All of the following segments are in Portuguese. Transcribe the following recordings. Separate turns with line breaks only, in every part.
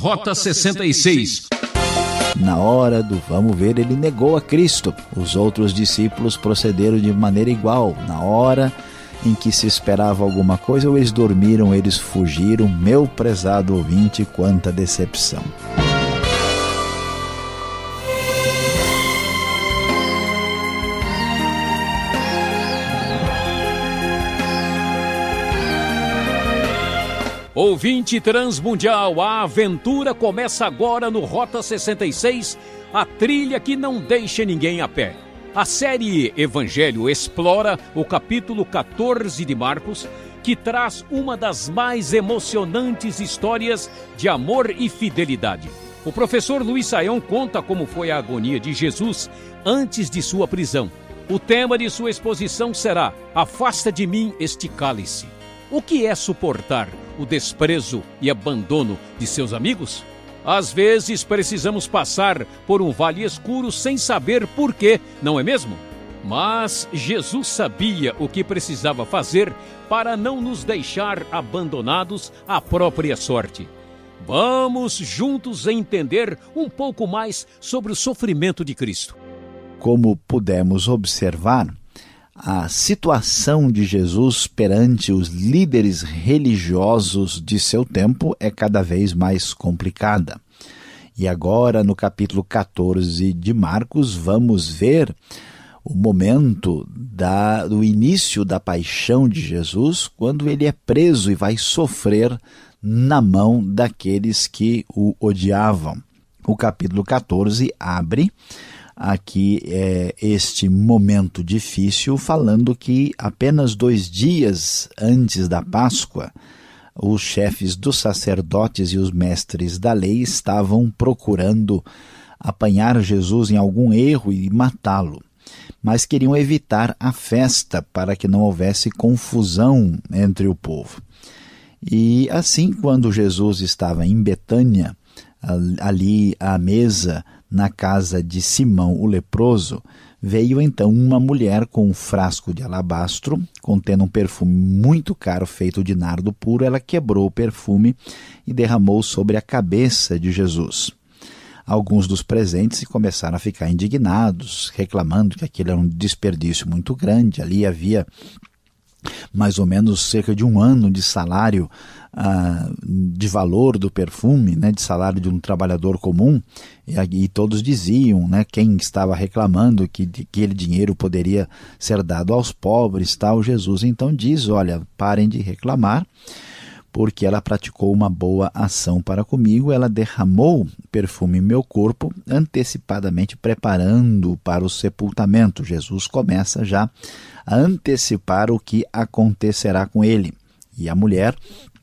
Rota 66.
Na hora do vamos ver, ele negou a Cristo. Os outros discípulos procederam de maneira igual. Na hora em que se esperava alguma coisa, ou eles dormiram, eles fugiram. Meu prezado ouvinte, quanta decepção.
Ouvinte transmundial, a aventura começa agora no Rota 66, a trilha que não deixa ninguém a pé. A série Evangelho explora o capítulo 14 de Marcos, que traz uma das mais emocionantes histórias de amor e fidelidade. O professor Luiz Saião conta como foi a agonia de Jesus antes de sua prisão. O tema de sua exposição será Afasta de mim este cálice. O que é suportar o desprezo e abandono de seus amigos? Às vezes precisamos passar por um vale escuro sem saber por quê, não é mesmo? Mas Jesus sabia o que precisava fazer para não nos deixar abandonados à própria sorte. Vamos juntos entender um pouco mais sobre o sofrimento de Cristo.
Como pudemos observar, a situação de Jesus perante os líderes religiosos de seu tempo é cada vez mais complicada. E agora, no capítulo 14 de Marcos, vamos ver o momento do início da paixão de Jesus, quando ele é preso e vai sofrer na mão daqueles que o odiavam. O capítulo 14 abre aqui este momento difícil, falando que apenas 2 dias antes da Páscoa, os chefes dos sacerdotes e os mestres da lei estavam procurando apanhar Jesus em algum erro e matá-lo, mas queriam evitar a festa para que não houvesse confusão entre o povo. E assim, quando Jesus estava em Betânia, ali à mesa na casa de Simão o leproso, veio então uma mulher com um frasco de alabastro, contendo um perfume muito caro feito de nardo puro. Ela quebrou o perfume e derramou sobre a cabeça de Jesus. Alguns dos presentes começaram a ficar indignados, reclamando que aquilo era um desperdício muito grande. Ali havia mais ou menos cerca de 1 ano de salário de valor do perfume, de salário de um trabalhador comum, e todos diziam, quem estava reclamando que aquele dinheiro poderia ser dado aos pobres, tal. Jesus então diz, olha, parem de reclamar, porque ela praticou uma boa ação para comigo, ela derramou perfume em meu corpo, antecipadamente preparando para o sepultamento. Jesus começa já a antecipar o que acontecerá com ele. E a mulher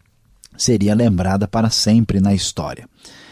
seria lembrada para sempre na história.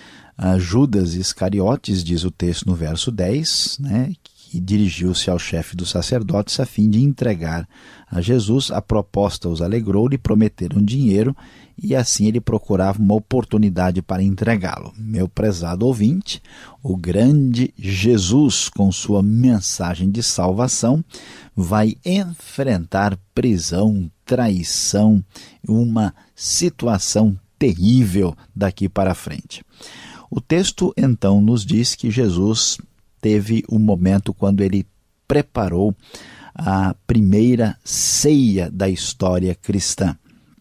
Judas Iscariotes, diz o texto no verso 10, que dirigiu-se ao chefe dos sacerdotes a fim de entregar a Jesus. A proposta os alegrou, lhe prometeram dinheiro e assim ele procurava uma oportunidade para entregá-lo. Meu prezado ouvinte, o grande Jesus, com sua mensagem de salvação, vai enfrentar prisão, traição, uma situação terrível daqui para frente. O texto então nos diz que Jesus teve um momento quando ele preparou a primeira ceia da história cristã.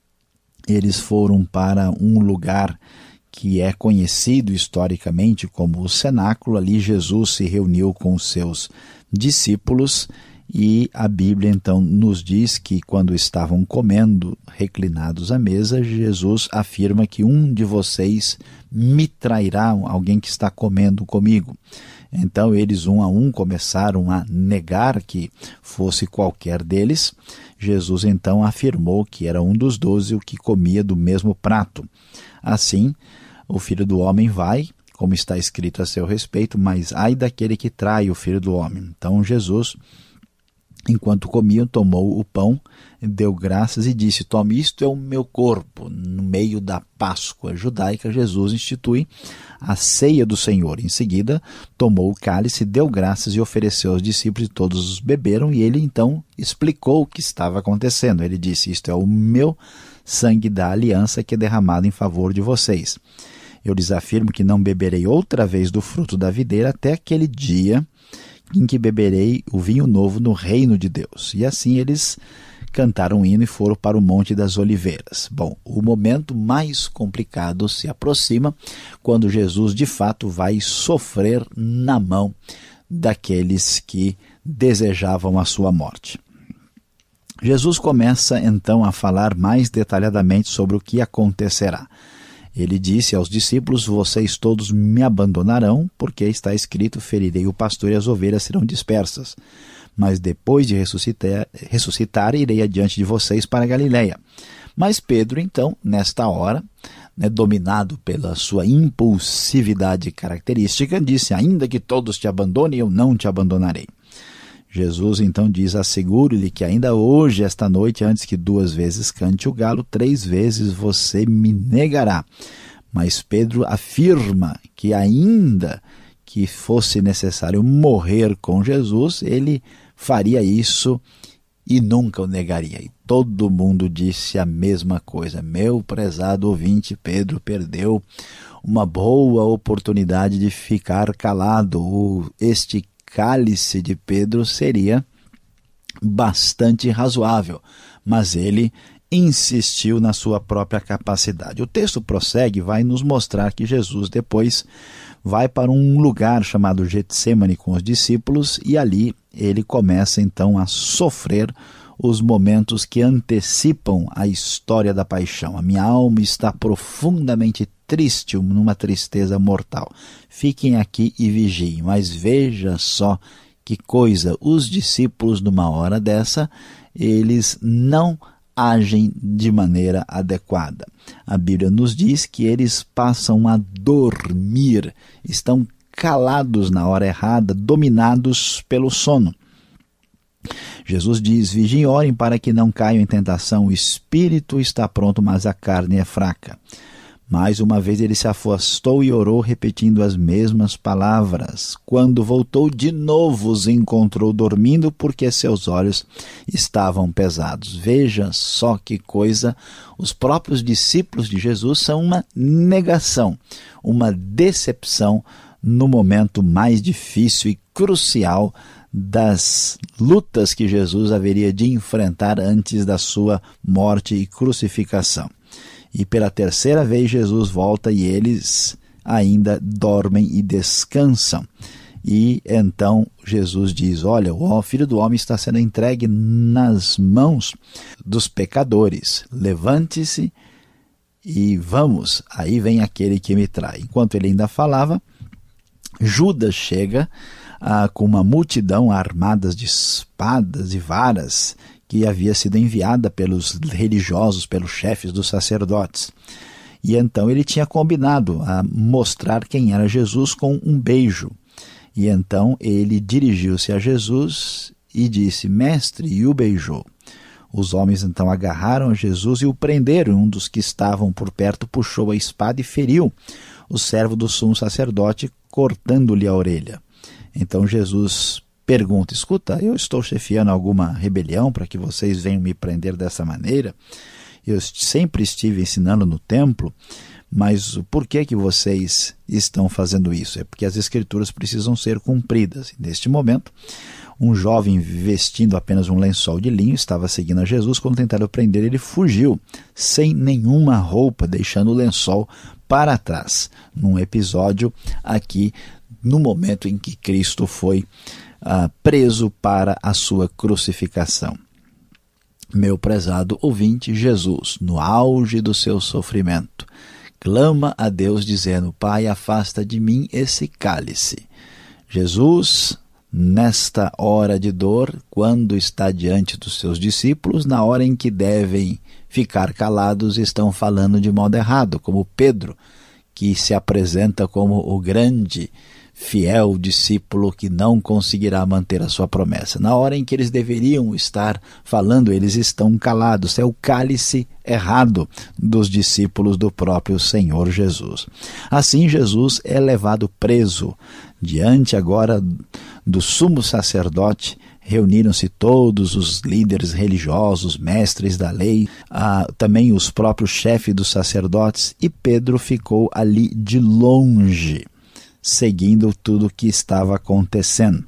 Eles foram para um lugar que é conhecido historicamente como o cenáculo. Ali Jesus se reuniu com os seus discípulos e a Bíblia então nos diz que quando estavam comendo, reclinados à mesa, Jesus afirma que um de vocês me trairá, alguém que está comendo comigo. Então eles um a um começaram a negar que fosse qualquer deles. Jesus então afirmou que era um dos 12 o que comia do mesmo prato. Assim, o Filho do Homem vai, como está escrito a seu respeito, mas ai daquele que trai o Filho do Homem. Então Jesus, enquanto comiam, tomou o pão, deu graças e disse, tome, isto é o meu corpo. No meio da Páscoa judaica, Jesus institui a ceia do Senhor. Em seguida, tomou o cálice, deu graças e ofereceu aos discípulos, e todos os beberam, e ele então explicou o que estava acontecendo. Ele disse, isto é o meu sangue da aliança que é derramado em favor de vocês. Eu lhes afirmo que não beberei outra vez do fruto da videira até aquele dia em que beberei o vinho novo no reino de Deus. E assim eles cantaram um hino e foram para o Monte das Oliveiras. Bom, o momento mais complicado se aproxima quando Jesus de fato vai sofrer na mão daqueles que desejavam a sua morte. Jesus começa então a falar mais detalhadamente sobre o que acontecerá. Ele disse aos discípulos: vocês todos me abandonarão, porque está escrito, ferirei o pastor e as ovelhas serão dispersas. Mas depois de ressuscitar, irei adiante de vocês para a Galileia. Mas Pedro, então, nesta hora, dominado pela sua impulsividade característica, disse: ainda que todos te abandonem, eu não te abandonarei. Jesus então diz: asseguro-lhe que ainda hoje, esta noite, antes que 2 vezes cante o galo, 3 vezes você me negará. Mas Pedro afirma que ainda que fosse necessário morrer com Jesus, ele faria isso e nunca o negaria. E todo mundo disse a mesma coisa. Meu prezado ouvinte, Pedro perdeu uma boa oportunidade de ficar calado. Este cálice de Pedro seria bastante razoável, mas ele insistiu na sua própria capacidade. O texto prossegue, vai nos mostrar que Jesus depois vai para um lugar chamado Getsêmani com os discípulos e ali ele começa então a sofrer os momentos que antecipam a história da paixão. A minha alma está profundamente triste, numa tristeza mortal. Fiquem aqui e vigiem. Mas veja só que coisa, os discípulos numa hora dessa, eles não agem de maneira adequada. A Bíblia nos diz que eles passam a dormir, estão calados na hora errada, dominados pelo sono. Jesus diz: vigiem e orem para que não caiam em tentação. O espírito está pronto, mas a carne é fraca. Mais uma vez ele se afastou e orou, repetindo as mesmas palavras. Quando voltou, de novo os encontrou dormindo, porque seus olhos estavam pesados. Veja só que coisa, os próprios discípulos de Jesus são uma negação, uma decepção no momento mais difícil e crucial das lutas que Jesus haveria de enfrentar antes da sua morte e crucificação. E pela 3ª vez Jesus volta e eles ainda dormem e descansam. E então Jesus diz: olha, o Filho do Homem está sendo entregue nas mãos dos pecadores. Levante-se e vamos, aí vem aquele que me trai. Enquanto ele ainda falava, Judas chega com uma multidão armadas de espadas e varas que havia sido enviada pelos religiosos, pelos chefes dos sacerdotes. E então ele tinha combinado a mostrar quem era Jesus com um beijo. E então ele dirigiu-se a Jesus e disse: mestre, e o beijou. Os homens então agarraram a Jesus e o prenderam. Um dos que estavam por perto puxou a espada e feriu o servo do sumo sacerdote, cortando-lhe a orelha. Então Jesus pergunta: escuta, eu estou chefiando alguma rebelião para que vocês venham me prender dessa maneira? Eu sempre estive ensinando no templo, mas por que vocês estão fazendo isso? É porque as escrituras precisam ser cumpridas. Neste momento, um jovem vestindo apenas um lençol de linho estava seguindo a Jesus. Quando tentaram prender, ele fugiu sem nenhuma roupa, deixando o lençol para trás, num episódio aqui no momento em que Cristo foi preso para a sua crucificação. Meu prezado ouvinte, Jesus, no auge do seu sofrimento, clama a Deus dizendo: Pai, afasta de mim esse cálice. Jesus, nesta hora de dor, quando está diante dos seus discípulos, na hora em que devem ficar calados, estão falando de modo errado, como Pedro, que se apresenta como o grande fiel discípulo que não conseguirá manter a sua promessa. Na hora em que eles deveriam estar falando, eles estão calados. É o cálice errado dos discípulos do próprio Senhor Jesus. Assim, Jesus é levado preso diante agora do sumo sacerdote reuniram-se todos os líderes religiosos, mestres da lei, também os próprios chefes dos sacerdotes, e Pedro ficou ali de longe, seguindo tudo o que estava acontecendo.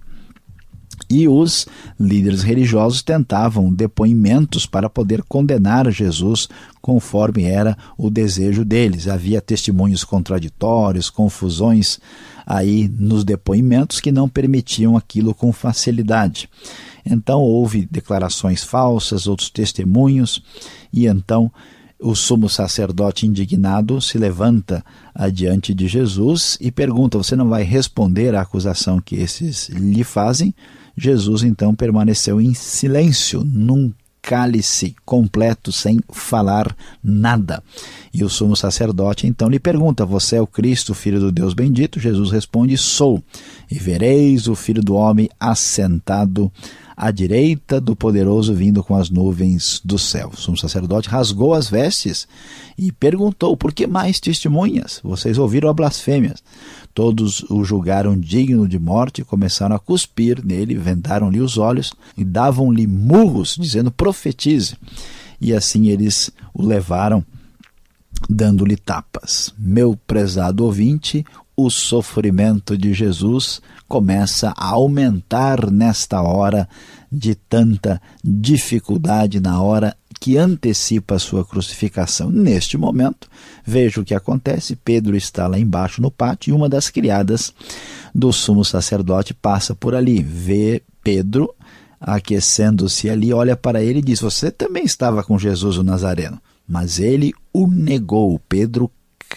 E os líderes religiosos tentavam depoimentos para poder condenar Jesus conforme era o desejo deles. Havia testemunhos contraditórios, confusões aí nos depoimentos que não permitiam aquilo com facilidade. Então houve declarações falsas, outros testemunhos, e então o sumo sacerdote indignado se levanta adiante de Jesus e pergunta: você não vai responder à acusação que esses lhe fazem? Jesus então permaneceu em silêncio, num cálice completo, sem falar nada. E o sumo sacerdote então lhe pergunta: você é o Cristo, filho do Deus bendito? Jesus responde: sou. E vereis o Filho do Homem assentado à direita do Poderoso, vindo com as nuvens do céu. O sumo sacerdote rasgou as vestes e perguntou: por que mais testemunhas? Vocês ouviram a blasfêmia. Todos o julgaram digno de morte, começaram a cuspir nele, vendaram-lhe os olhos e davam-lhe murros, dizendo: profetize. E assim eles o levaram, dando-lhe tapas. Meu prezado ouvinte, o sofrimento de Jesus começa a aumentar nesta hora de tanta dificuldade, na hora que antecipa a sua crucificação. Neste momento, veja o que acontece. Pedro está lá embaixo no pátio e uma das criadas do sumo sacerdote passa por ali, vê Pedro aquecendo-se ali, olha para ele e diz: você também estava com Jesus o Nazareno. Mas ele o negou. Pedro,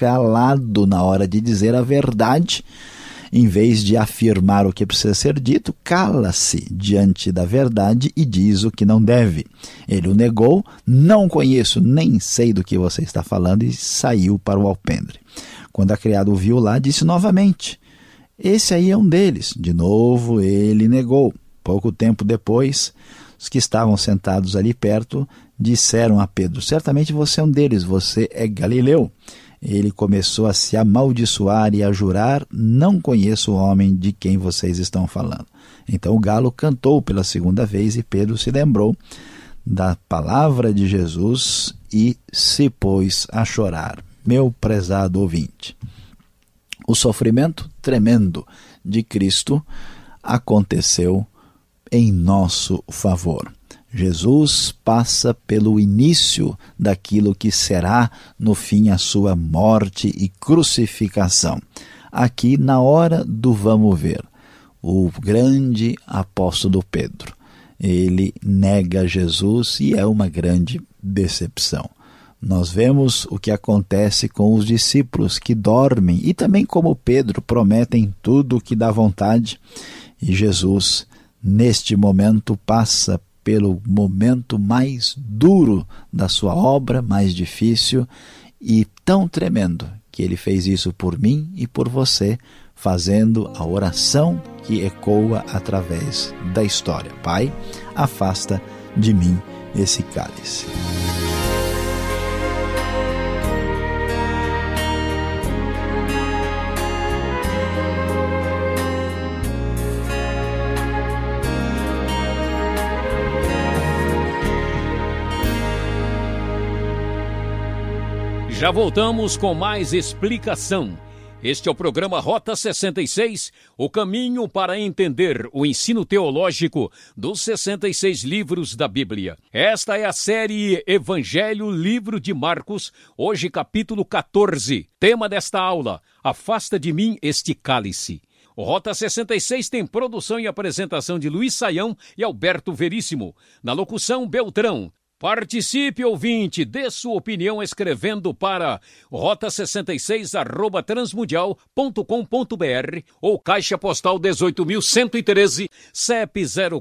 calado na hora de dizer a verdade, em vez de afirmar o que precisa ser dito, cala-se diante da verdade e diz o que não deve. Ele o negou: não conheço, nem sei do que você está falando, e saiu para o alpendre. Quando a criada o viu lá, disse novamente: esse aí é um deles. De novo ele negou. Pouco tempo depois, os que estavam sentados ali perto disseram a Pedro: certamente você é um deles, você é galileu. Ele começou a se amaldiçoar e a jurar: não conheço o homem de quem vocês estão falando. Então o galo cantou pela segunda vez e Pedro se lembrou da palavra de Jesus e se pôs a chorar. Meu prezado ouvinte, o sofrimento tremendo de Cristo aconteceu em nosso favor. Jesus passa pelo início daquilo que será no fim a sua morte e crucificação. Aqui, na hora do vamos ver, o grande apóstolo Pedro, ele nega Jesus e é uma grande decepção. Nós vemos o que acontece com os discípulos que dormem e também, como Pedro, prometem tudo o que dá vontade, e Jesus, neste momento, passa pelo momento mais duro da sua obra, mais difícil e tão tremendo, que ele fez isso por mim e por você, fazendo a oração que ecoa através da história. Pai, afasta de mim esse cálice.
Já voltamos com mais explicação. Este é o programa Rota 66, o caminho para entender o ensino teológico dos 66 livros da Bíblia. Esta é a série Evangelho, livro de Marcos, hoje capítulo 14. Tema desta aula: afasta de mim este cálice. O Rota 66 tem produção e apresentação de Luiz Saião e Alberto Veríssimo. Na locução, Beltrão. Participe, ouvinte, dê sua opinião escrevendo para rota66@transmundial.com.br ou Caixa Postal 18.113, CEP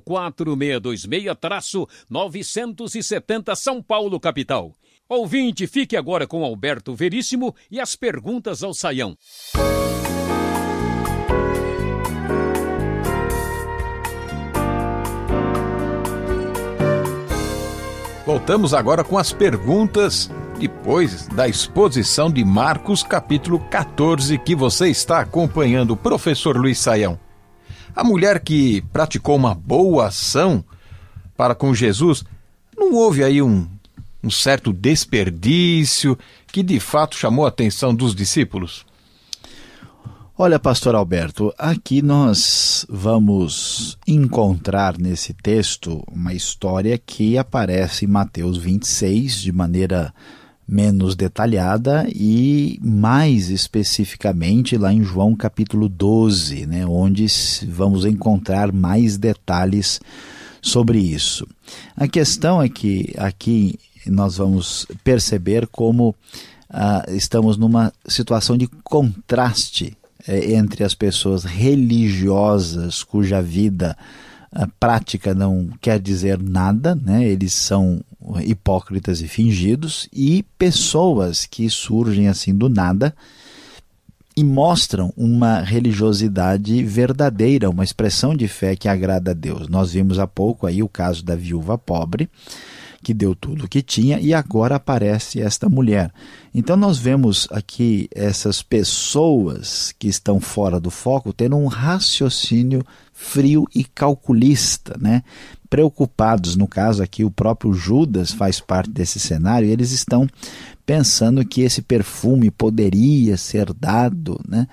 04626-970 São Paulo, capital. Ouvinte, fique agora com Alberto Veríssimo e as perguntas ao Saião.
Voltamos agora com as perguntas depois da exposição de Marcos capítulo 14 que você está acompanhando, professor Luiz Saião. A mulher que praticou uma boa ação para com Jesus, não houve aí um certo desperdício que de fato chamou a atenção dos discípulos?
Olha, pastor Alberto, aqui nós vamos encontrar nesse texto uma história que aparece em Mateus 26 de maneira menos detalhada e mais especificamente lá em João capítulo 12, né, onde vamos encontrar mais detalhes sobre isso. A questão é que aqui nós vamos perceber como estamos numa situação de contraste entre as pessoas religiosas cuja vida prática não quer dizer nada, né? Eles são hipócritas e fingidos, e pessoas que surgem assim do nada e mostram uma religiosidade verdadeira, uma expressão de fé que agrada a Deus. Nós vimos há pouco aí o caso da viúva pobre, que deu tudo o que tinha, e agora aparece esta mulher. Então nós vemos aqui essas pessoas que estão fora do foco tendo um raciocínio frio e calculista, né? Preocupados, no caso aqui o próprio Judas faz parte desse cenário, e eles estão pensando que esse perfume poderia ser dado, né,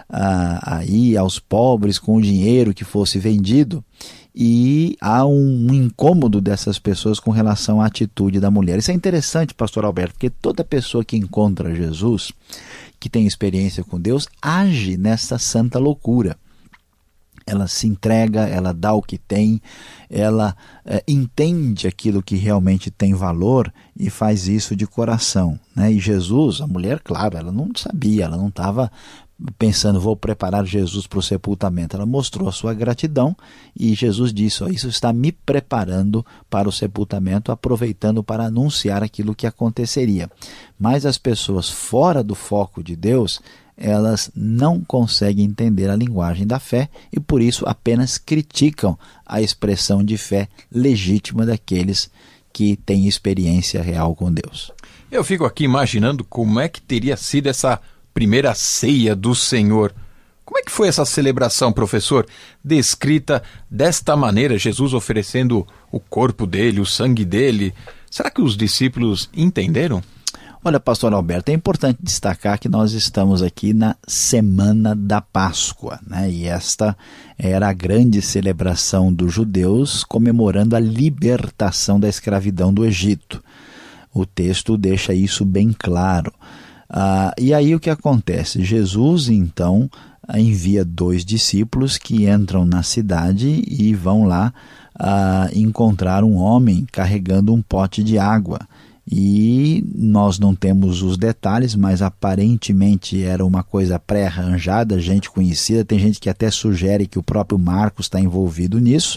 aí aos pobres com o dinheiro que fosse vendido, e há um incômodo dessas pessoas com relação à atitude da mulher. Isso é interessante, pastor Alberto, porque toda pessoa que encontra Jesus, que tem experiência com Deus, age nessa santa loucura. Ela se entrega, ela dá o que tem, ela entende aquilo que realmente tem valor e faz isso de coração, né? E Jesus, a mulher, claro, ela não sabia, ela não estava pensando, vou preparar Jesus para o sepultamento. Ela mostrou a sua gratidão e Jesus disse, isso está me preparando para o sepultamento, aproveitando para anunciar aquilo que aconteceria. Mas as pessoas fora do foco de Deus, elas não conseguem entender a linguagem da fé e por isso apenas criticam a expressão de fé legítima daqueles que têm experiência real com Deus.
Eu fico aqui imaginando como é que teria sido essa primeira ceia do Senhor. Como é que foi essa celebração, professor? Descrita desta maneira, Jesus oferecendo o corpo dele, o sangue dele. Será que os discípulos entenderam?
Olha, pastor Alberto, é importante destacar que nós estamos aqui na semana da Páscoa, né? E esta era a grande celebração dos judeus comemorando a libertação da escravidão do Egito. O texto deixa isso bem claro. E aí o que acontece? Jesus, então, envia 2 discípulos que entram na cidade e vão lá encontrar um homem carregando um pote de água. E nós não temos os detalhes, mas aparentemente era uma coisa pré-arranjada, gente conhecida. Tem gente que até sugere que o próprio Marcos está envolvido nisso.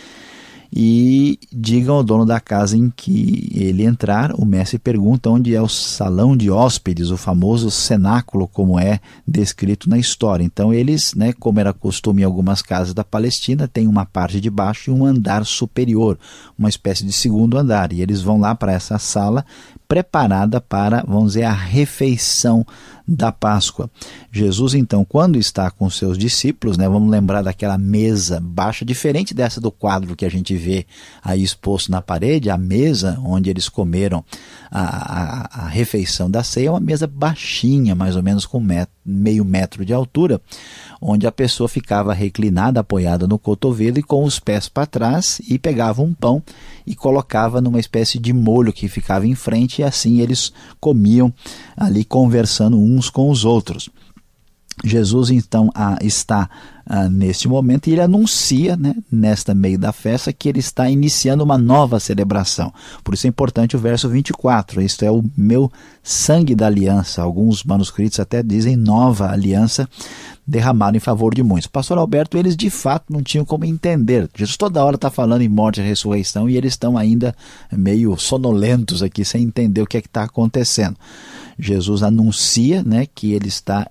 E digam ao dono da casa em que ele entrar, o mestre pergunta onde é o salão de hóspedes, o famoso cenáculo, como é descrito na história. Então eles, né, como era costume em algumas casas da Palestina, tem uma parte de baixo e um andar superior, uma espécie de segundo andar. E eles vão lá para essa sala preparada para, vamos dizer, a refeição da Páscoa. Jesus, então, quando está com seus discípulos, né, vamos lembrar daquela mesa baixa, diferente dessa do quadro que a gente vê aí exposto na parede, a mesa onde eles comeram a refeição da ceia é uma mesa baixinha, mais ou menos com meio metro de altura, onde a pessoa ficava reclinada, apoiada no cotovelo e com os pés para trás, e pegava um pão e colocava numa espécie de molho que ficava em frente, e assim eles comiam ali conversando uns com os outros. Jesus então está neste momento e ele anuncia, né, nesta meio da festa, que ele está iniciando uma nova celebração. Por isso é importante o verso 24, isto é o meu sangue da aliança. Alguns manuscritos até dizem nova aliança derramado em favor de muitos. Pastor Alberto, eles de fato não tinham como entender. Jesus toda hora está falando em morte e ressurreição e eles estão ainda meio sonolentos aqui, sem entender o que é que está acontecendo. Jesus anuncia, né, que ele está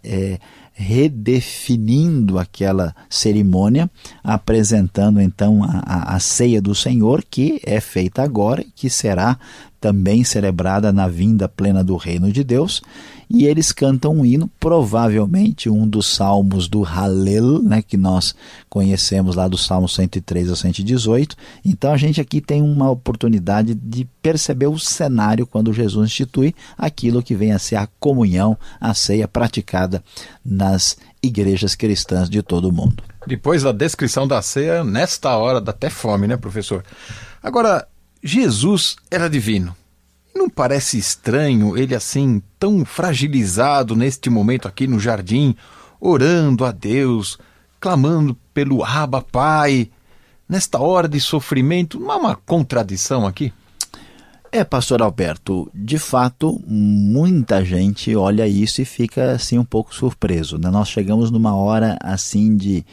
redefinindo aquela cerimônia, apresentando então a ceia do Senhor, que é feita agora e que será também celebrada na vinda plena do reino de Deus, e eles cantam um hino, provavelmente um dos salmos do Hallel, né, que nós conhecemos lá do Salmo 103 ao 118. Então a gente aqui tem uma oportunidade de perceber o cenário quando Jesus institui aquilo que vem a ser a comunhão, a ceia praticada nas igrejas cristãs de todo o mundo.
Depois da descrição da ceia, nesta hora dá até fome, né, professor? Agora, Jesus era divino. Não parece estranho ele assim, tão fragilizado neste momento aqui no jardim, orando a Deus, clamando pelo Abba Pai, nesta hora de sofrimento? Não há uma contradição aqui?
Pastor Alberto, de fato, muita gente olha isso e fica assim um pouco surpreso, né? Nós chegamos numa hora assim de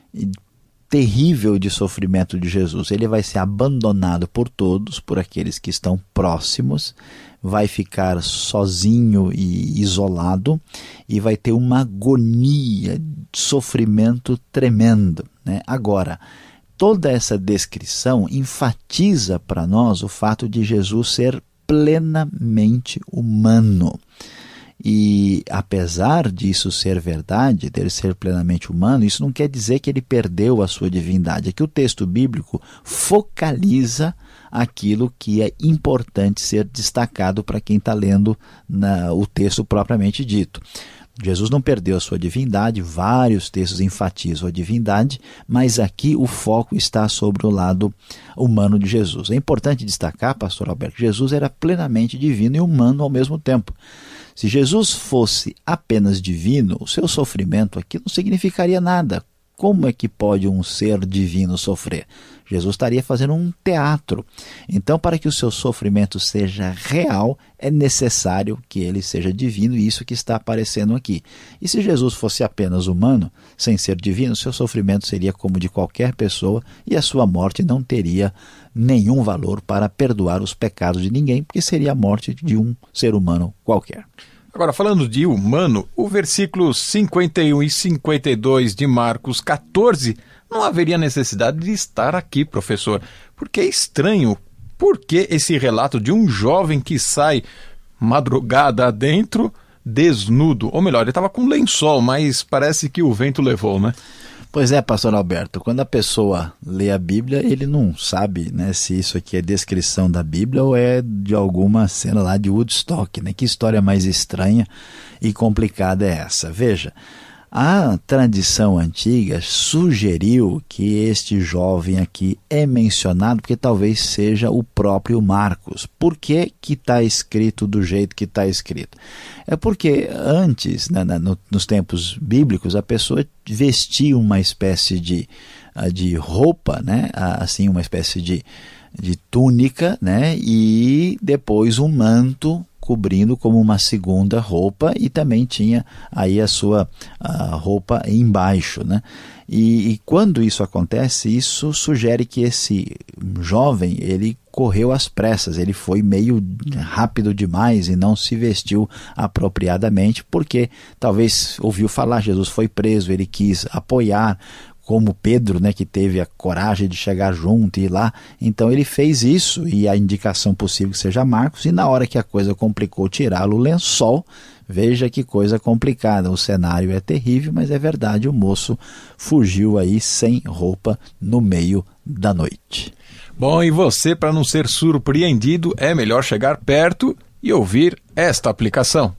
terrível de sofrimento de Jesus. Ele vai ser abandonado por todos, por aqueles que estão próximos, vai ficar sozinho e isolado e vai ter uma agonia, sofrimento tremendo, né? Agora, toda essa descrição enfatiza para nós o fato de Jesus ser plenamente humano. E apesar disso ser verdade, dele ser plenamente humano, isso não quer dizer que ele perdeu a sua divindade. É que o texto bíblico focaliza aquilo que é importante ser destacado para quem está lendo o texto propriamente dito. Jesus não perdeu a sua divindade, vários textos enfatizam a divindade, mas aqui o foco está sobre o lado humano de Jesus. É importante destacar, pastor Alberto, que Jesus era plenamente divino e humano ao mesmo tempo. Se Jesus fosse apenas divino, o seu sofrimento aqui não significaria nada. Como é que pode um ser divino sofrer? Jesus estaria fazendo um teatro. Então, para que o seu sofrimento seja real, é necessário que ele seja divino, e isso que está aparecendo aqui. E se Jesus fosse apenas humano, sem ser divino, seu sofrimento seria como de qualquer pessoa, e a sua morte não teria nenhum valor para perdoar os pecados de ninguém, porque seria a morte de um ser humano qualquer.
Agora, falando de humano, o versículo 51 e 52 de Marcos 14 não haveria necessidade de estar aqui, professor, porque é estranho. Por que esse relato de um jovem que sai madrugada adentro, desnudo? Ou melhor, ele estava com lençol, mas parece que o vento levou, né?
Pois é, pastor Alberto, quando a pessoa lê a Bíblia, ele não sabe, né, se isso aqui é descrição da Bíblia ou é de alguma cena lá de Woodstock, né? Que história mais estranha e complicada é essa? Veja, a tradição antiga sugeriu que este jovem aqui é mencionado porque talvez seja o próprio Marcos. Por que está escrito do jeito que está escrito? É porque antes, nos tempos bíblicos, a pessoa vestia uma espécie de roupa, né? Assim, uma espécie de túnica, né? E depois um manto cobrindo como uma segunda roupa, e também tinha aí a sua roupa embaixo, né? E quando isso acontece, isso sugere que esse jovem, ele correu às pressas, ele foi meio rápido demais e não se vestiu apropriadamente, porque talvez ouviu falar, Jesus foi preso, ele quis apoiar, como Pedro, né, que teve a coragem de chegar junto e ir lá. Então ele fez isso, e a indicação possível que seja Marcos, e na hora que a coisa complicou, tirá-lo o lençol. Veja que coisa complicada, o cenário é terrível, mas é verdade, o moço fugiu aí sem roupa no meio da noite.
Bom, e você, para não ser surpreendido, é melhor chegar perto e ouvir esta aplicação.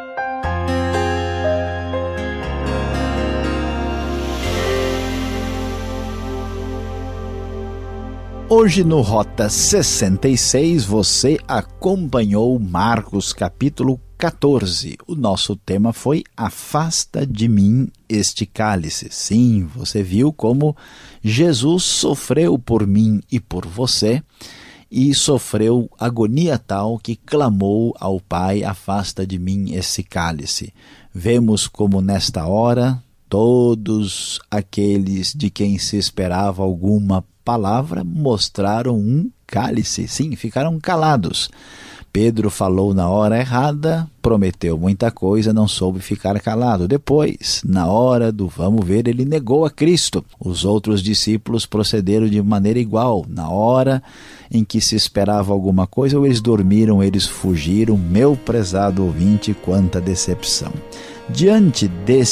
Hoje no Rota 66 você acompanhou Marcos capítulo 14. O nosso tema foi Afasta de mim este cálice. Sim, você viu como Jesus sofreu por mim e por você, e sofreu agonia tal que clamou ao Pai: afasta de mim esse cálice. Vemos como nesta hora todos aqueles de quem se esperava alguma palavra mostraram um cálice, sim, ficaram calados. Pedro falou na hora errada, prometeu muita coisa, não soube ficar calado. Depois, na hora do vamos ver, ele negou a Cristo. Os outros discípulos procederam de maneira igual. Na hora em que se esperava alguma coisa, ou eles dormiram, eles fugiram. Meu prezado ouvinte, quanta decepção. Diante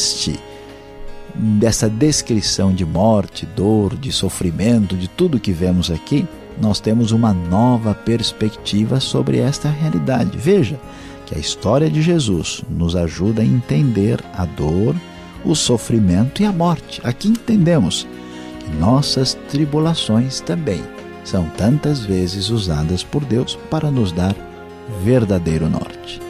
dessa descrição de morte, dor, de sofrimento, de tudo que vemos aqui, nós temos uma nova perspectiva sobre esta realidade. Veja que a história de Jesus nos ajuda a entender a dor, o sofrimento e a morte. Aqui entendemos que nossas tribulações também são tantas vezes usadas por Deus para nos dar verdadeiro norte.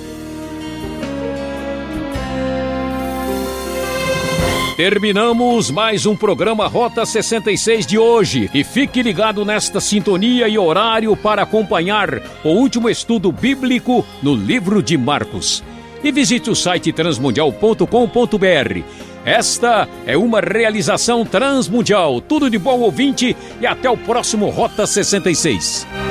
Terminamos mais um programa Rota 66 de hoje e fique ligado nesta sintonia e horário para acompanhar o último estudo bíblico no livro de Marcos. E visite o site transmundial.com.br. Esta é uma realização transmundial. Tudo de bom, ouvinte, e até o próximo Rota 66.